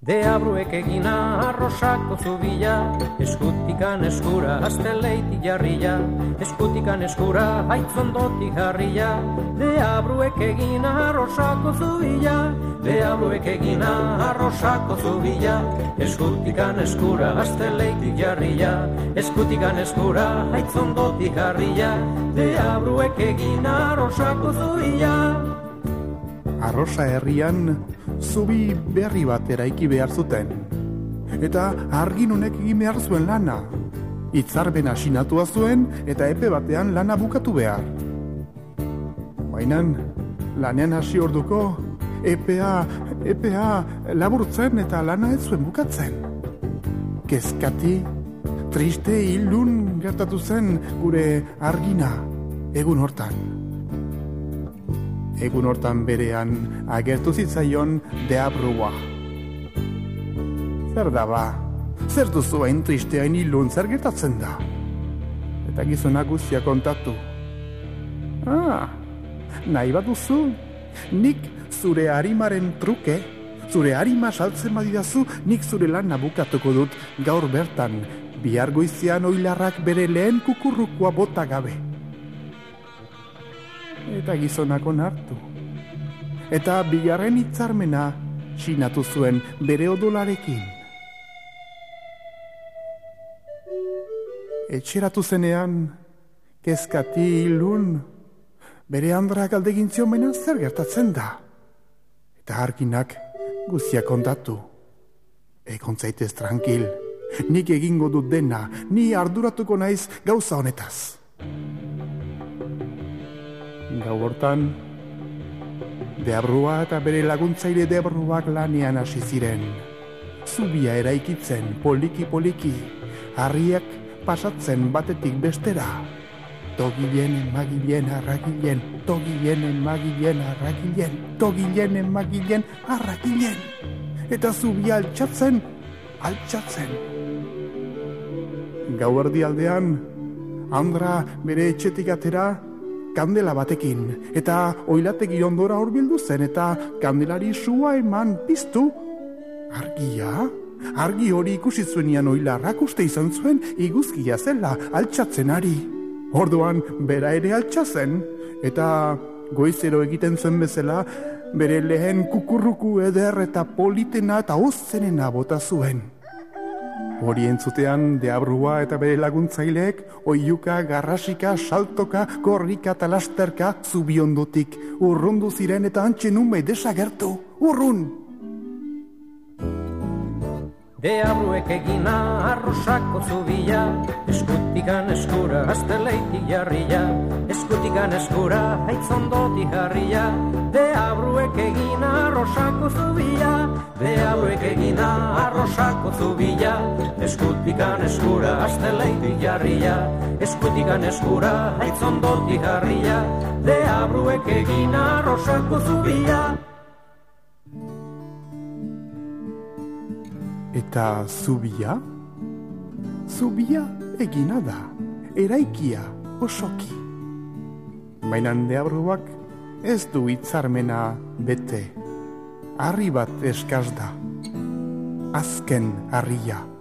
Deabruek egina arrosako zubila, eskutikan eskura azteleitik jarria, eskutikan eskura haitzondotik jarria. Deabruek egina arrosako zubila, deabruek egina arrosako zubila, eskutikan eskura azteleitik jarria, eskutikan eskura haitzondotik jarria. Deabruek egina arrosako zubila. Arrosa herrian zubi berri bat eraiki behar zuten. Eta argin honek egin behar zuen lana. Hitzarmena sinatua zuen eta epe batean lana bukatu behar. Bainan, lanean hasi orduko, epea laburtzen eta lana ez zuen bukatzen. Kezkati, triste ilun gertatu zen gure argina egun hortan. Egun hortan berean agertu zitzaion Deabrua. Zer da ba? Zer duzu hain triste hain ilun zer gertatzen da? Eta gizona guztia kontatu. Nahi bat duzu? Nik zure harimaren truke, zure harima saltzen badidazu, nik zure lan bukatuko dut gaur bertan, bihar goizean oilarrak bere lehen kukurrukua bota gabe. Eta gizonak onartu. Eta bigarren hitzarmena sinatu zuen bere odolarekin. Etxeratu zenean, kezkati ilun, bere andra galdegin zion baina zer gertatzen da. Eta arginak guztiak kontatu. Egon zaitez tranquil, nik egingo dut dena, ni arduratuko naiz gauza honetaz. Gau hortan, Deabrua eta bere laguntzaile Deabruak lanean hasi ziren. Zubia eraikitzen poliki-poliki, harriak pasatzen batetik bestera. Togilen, emagilen, arragilen, togilen, emagilen, arragilen, togilen, emagilen, arragilen. Eta zubia altxatzen. Gauerdi aldean, Andra bere etxetik atera, kandela batekin, eta oilategi ondora hurbildu zen, eta kandelari sua eman piztu. Argi hori ikusi zuenian oilarrak uste izan zuen iguzkia zela altxatzen ari. Orduan bera ere altxatzen, eta goizero egiten zuen bezala, bere lehen kukurruku eder eta politena eta ozenena bota zuen. Hori entzutean, Deabrua eta bere laguntzaileek oiuka, garrasika, saltoka, korrika eta lasterka zubiondotik urrundu ziren eta antxe nume desagertu. Urrun! Deabruek egina arrosako zubila, eskutikan eskura azteleitik jarria, eskutikan eskura haitzondotik jarria. Deabruek egina arrosako zubila, deabruek egina arrosako zubila, eskutikan eskura azteleitik jarria, eskutikan eskura haitzondotik jarria. Deabruek egina arrosako zubila. Eta zubia? Zubia egina da, eraikia osoki. Baina Deabruak ez du hitzarmena bete. Harri bat eskaz da, azken harria.